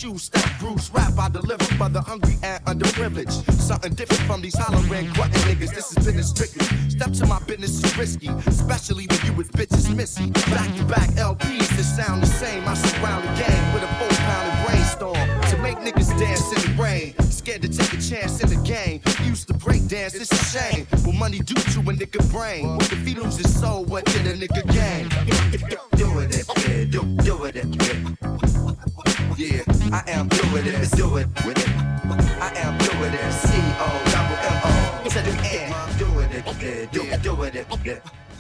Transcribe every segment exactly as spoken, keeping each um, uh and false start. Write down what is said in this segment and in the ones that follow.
shoes, step Bruce rap I deliver for the hungry and underprivileged. Something different from these hollering, grunting niggas. This is business strictly. Step to my business is risky, especially when you with bitches missy. Back to back L Ps that sound the same. I surround the game with a four pound brainstorm to make niggas dance in the rain. Scared to take a chance in the game. Used to break dance, it's a shame. What money do to a nigga brain? If he lose his soul, what did a nigga gain? Do it, yeah, do, do it, yeah. Yeah, I am doing it, do it with it. I am doing it, C O double M O to the end. Doing it, yeah, do, do it, yeah.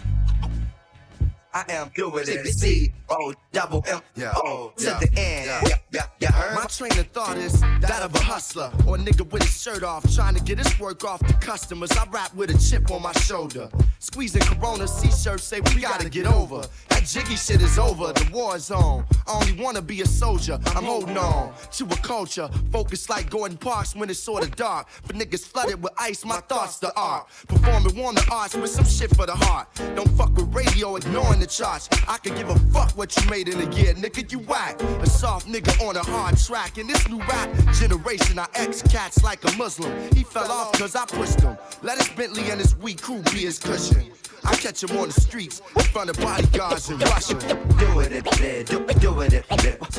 I am doing it, C O double M O to the end. Yeah, yeah, yeah, heard? My train of thought is that of a hustler or a nigga with his shirt off, trying to get his work off to customers. I rap with a chip on my shoulder, squeezing Corona C-shirts, say we gotta get over. That jiggy shit is over, the war is on. I only wanna be a soldier, I'm holding on to a culture, focused like Gordon Parks when it's sorta dark. But niggas flooded with ice, my thoughts the art. Performing warm the arts with some shit for the heart. Don't fuck with radio, ignoring the charts. I can give a fuck what you made in a year, nigga, you whack. A soft nigga on a hard track. In this new rap generation, I ex-cats like a Muslim. He fell off cause I pushed him. Let his Bentley and his weak crew be his cushion. I catch him on the streets in front of bodyguards in Russia. Do it, it, do, do it, it.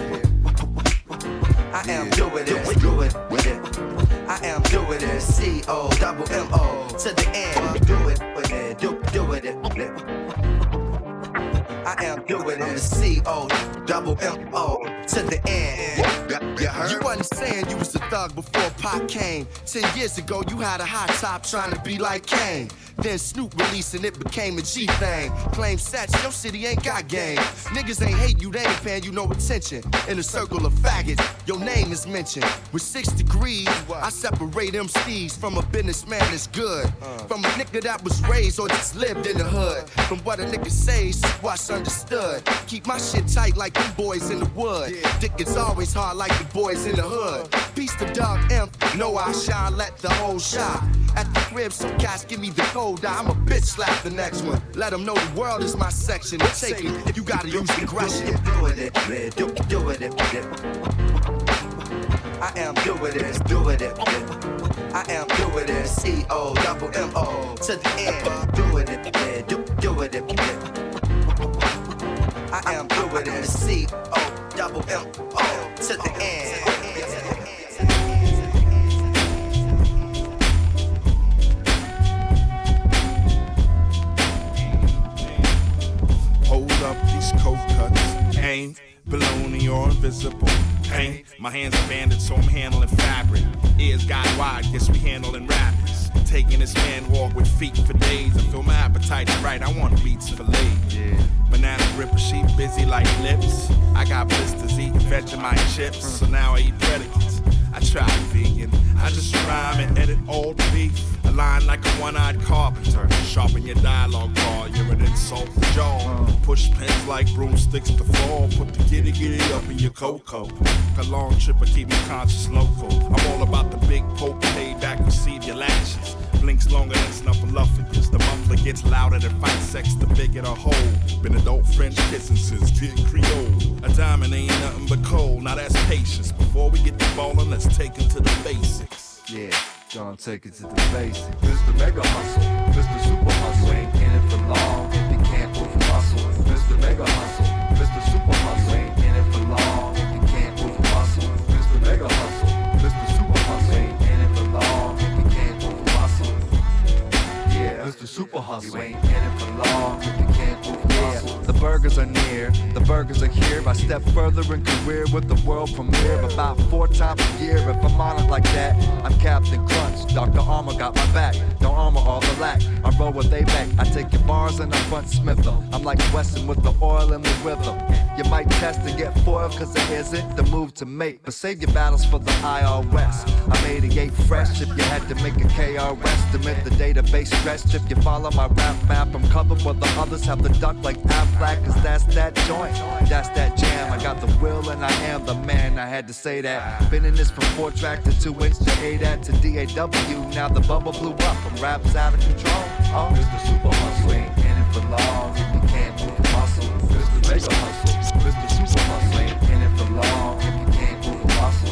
I am doing it, do it with it. I am doing it, C O double M O to the end. Do it with it, do, do it, it. I am doing it, C O double M O to the end. You, heard? You wasn't saying you was a thug before Pop came. Ten years ago, you had a hot top trying to be like Kane. Then Snoop released and it became a G thing. Claim sets, your city ain't got game. Niggas ain't hate you, they ain't paying you no attention. In a circle of faggots, your name is mentioned. With six degrees, I separate M Cs from a businessman that's good. From a nigga that was raised or just lived in the hood. From what a nigga says, what's understood. Keep my shit tight like them boys in the wood. Dick is always hard like the boys in the hood. Peace to Doug M, know I shine, let the whole shot. At the crib, some cats give me the code. I'm a bitch slap the next one. Let them know the world is my section. Take it, you gotta use aggression. Doing it, man, do, doing it, I am doing this, doing it, I am doing this, C O double M O to the end. Doing it, man, do, doing it, I am doing this, C O double M O to the end. Hold up these cold cuts, ain't baloney or invisible. Pain, my hands are banded, so I'm handling fabric. Ears got wide, guess we handling rapids. Taking this man walk with feet for days. I feel my appetite right, I want beats fillet. Yeah. Banana gripper, she busy like lips. I got blisters eating Vegemite chips, so now I eat predicates. I try vegan, I just rhyme and edit all the beef. Align like a one-eyed carpenter. Sharpen your dialogue bar, you're an insult to jaw. Push pins like broomsticks to fall. Put the giddy giddy up in your cocoa. A long trip, I keep me conscious local. I'm all about the big poke, payback, receive your lashes. Blinks longer than snuffleupagus. The muffler gets louder than fight sex, the bigger the hole. Been adult French kissing since Kid Creole. A diamond ain't nothing but coal, now that's patience. Before we get the ballin', let's take it to the basics. Yeah, gonna take it to the basics. Mister Mega Hustle, Mister Super Hustle. Ain't in it for long if you can't move muscle. Mister Mega Hustle, Mister Super Hustle. Ain't in it for long if you can't move muscle. Mister Mega Hustle, Mister Super Hustle. Ain't in it for long if you can't move muscle. Yeah, Mister Super Hustle. You ain't in it for long if you can't move muscle. The burgers are near, the burgers are here. I step further in career with the world premiere about four times a year. If I'm on it like that, I'm Captain Crunch. Doctor Armour got my back, don't armor all the lack. I roll what they make, I take your bars and I front Smith them. I'm like Weston with the oil and the rhythm. You might test and get foiled cause it isn't the move to make. But save your battles for the I R S. I'm eighty-eight fresh if you had to make a K R estimate. The database stretched if you follow my rap map. I'm covered where the others have the duck like Aflac. Cause that's that joint, that's that jam. I got the will and I am the man, I had to say that. Been in this from four track to two inch to eight at to D A W. Now the bubble blew up and rap's out of control. Oh, Mister Super Hustle, ain't in it for long if you can't move the muscle. Mister Mega Hustle, Mister Super Hustle, ain't in it for long if you can't move the muscle.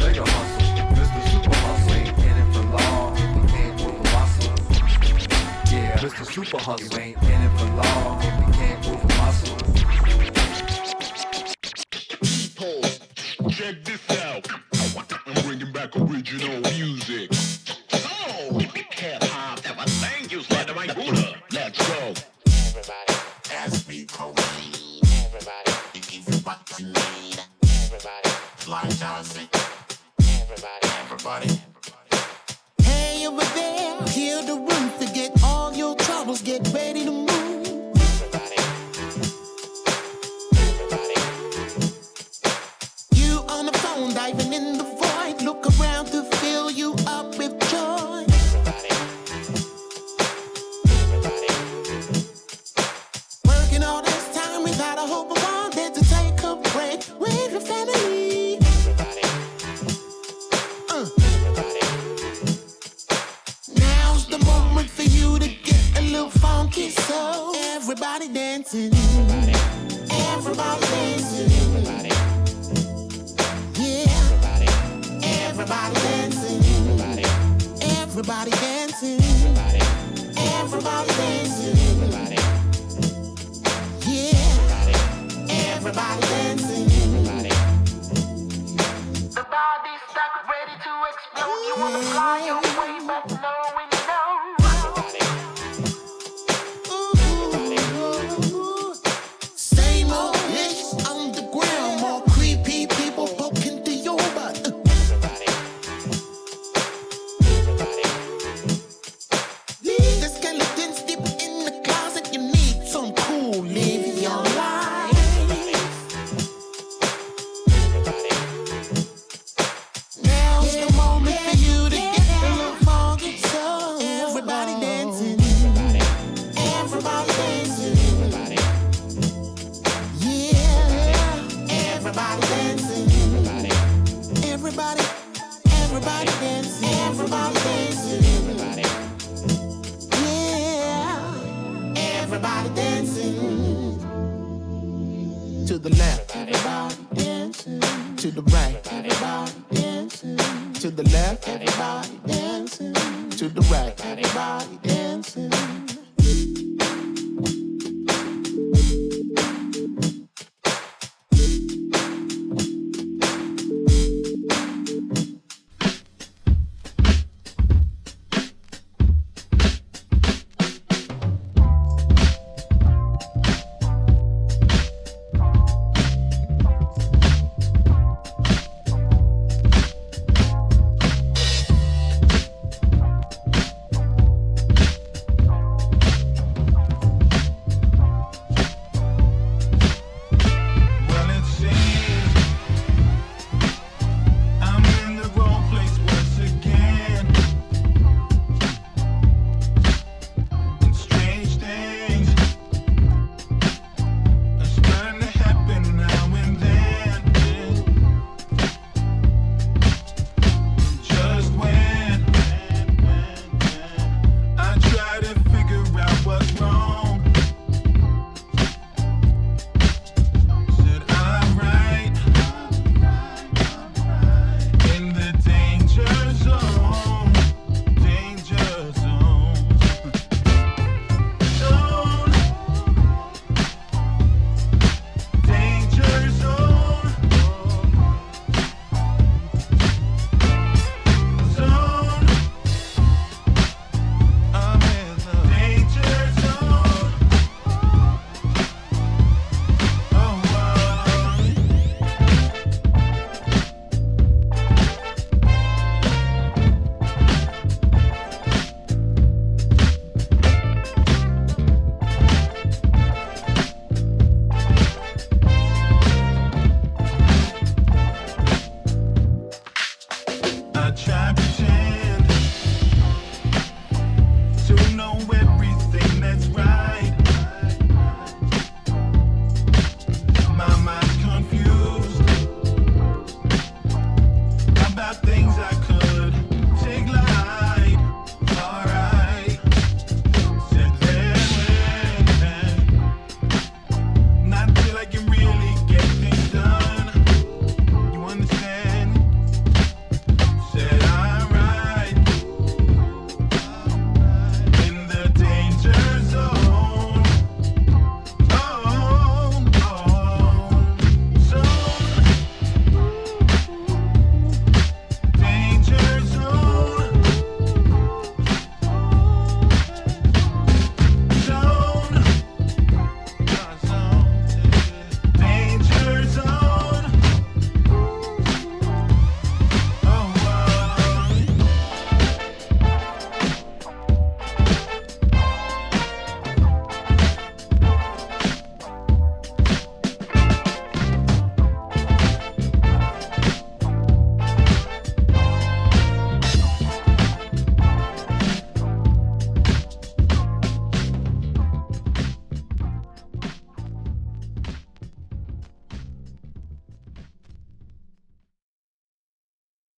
Mega Hustle, Mister Super Hustle. You ain't in it for long if you can't move a muscle. Yeah, Mister Super Hustle. You ain't in it for long if you can't move a muscle. Check this out. I'm bringing back original music. Oh, hip hop, that was thank you, Slender My Buddha. Let's go. Everybody, ask me cocaine. Everybody, you give you what you need. Everybody, like Johnson. Everybody, everybody. Hey, over there, clear the room. Forget all your troubles. Get ready to move. Everybody, everybody. You on the phone, diving in the void. Look around to fill you up with joy. Everybody, everybody. Working all this time without a hope of one day to take a break with your family. Everybody, Uh, everybody. now's the moment for you to get a little funky. So everybody dancing, everybody dancing, Everybody, yeah. everybody, Everybody dancing, everybody, everybody dancing, everybody, everybody dancing, everybody, yeah. Everybody dancing. everybody. The body's stuck, ready to explode. You wanna fly away, but no window. Same old bitch on the ground, more creepy people poking to your butt. Leave the skeletons deep in the closet. You need some cool, live your life. Now's the moment for you to get a little funky. So everybody dancing, everybody dancing, yeah. Everybody dancing, everybody, everybody dancing, everybody dancing, yeah. Everybody dancing. To the left, everybody dancing. To the right, everybody dancing. To the left, everybody dancing. To the right, everybody dancing.